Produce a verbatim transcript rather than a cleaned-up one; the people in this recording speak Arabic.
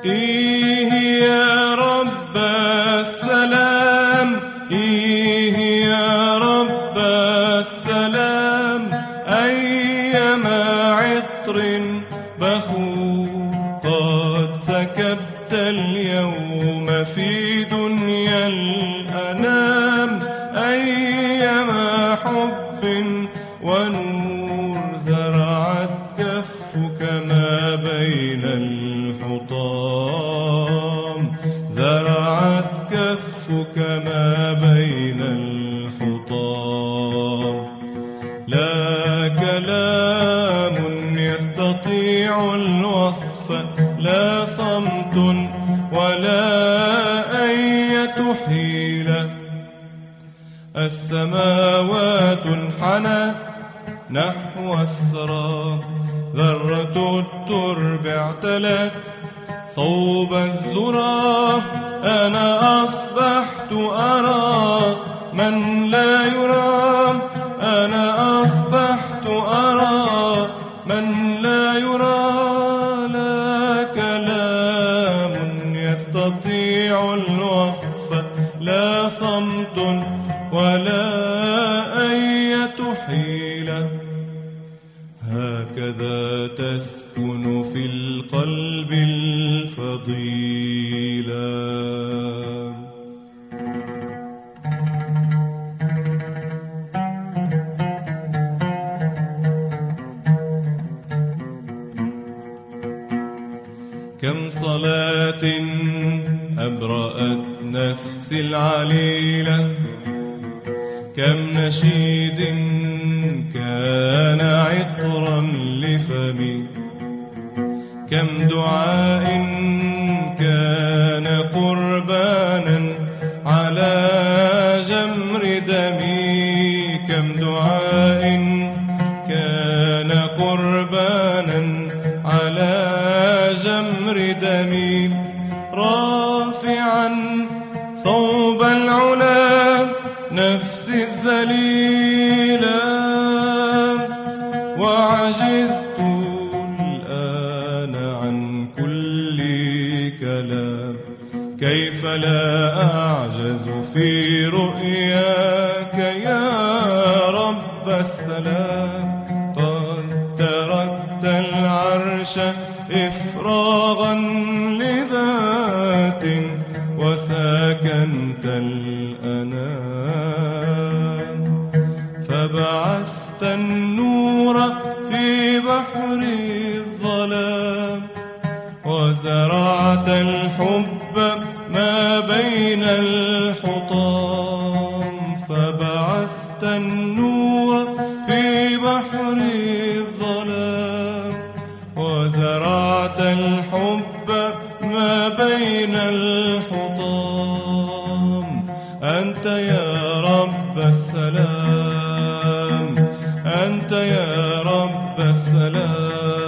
إيه يا رب السلام، إيه يا رب السلام، أيما عطر بخور قد سكبت اليوم في دنيا الأنام، أيما حب ونور زرعت كفك ما بين الحطام، زرعت كفك ما بين الحطام. لا كلام يستطيع الوصف، لا صمت ولا أية حيلة. السماوات انحنت نحو الثرى، ذرة الترب اعتلت صوب الذرى. أنا أصبحت أرى من لا يرى، أنا أصبحت أرى من لا يرى. لا كلام يستطيع الوصف، لا صمت ولا أية حيلة. هكذا تسكن في القلب الفضيلة. كم صلاة أبرأت نفسي العليلة، كم نشيد كان عطرا لفمي، كم دعاء كان قربانا على جمر دمي، كم دعاء كان قربانا على جمر دمي. رافعا صوب العلا نفسي الذليلة، وعجزت الآن عن كل كلام. كيف لا أعجز في رؤياك يا رب السلام. قد تركت العرش إفراغا لذات، وساكنت الأنام. فبعثت النور في بحر الظلام، وزرعت الحب ما بين الحطام. فبعثت النور في بحر الظلام، وزرعت الحب ما بين الحطام. أنت يا رب السلام، أنت يا رب السلام.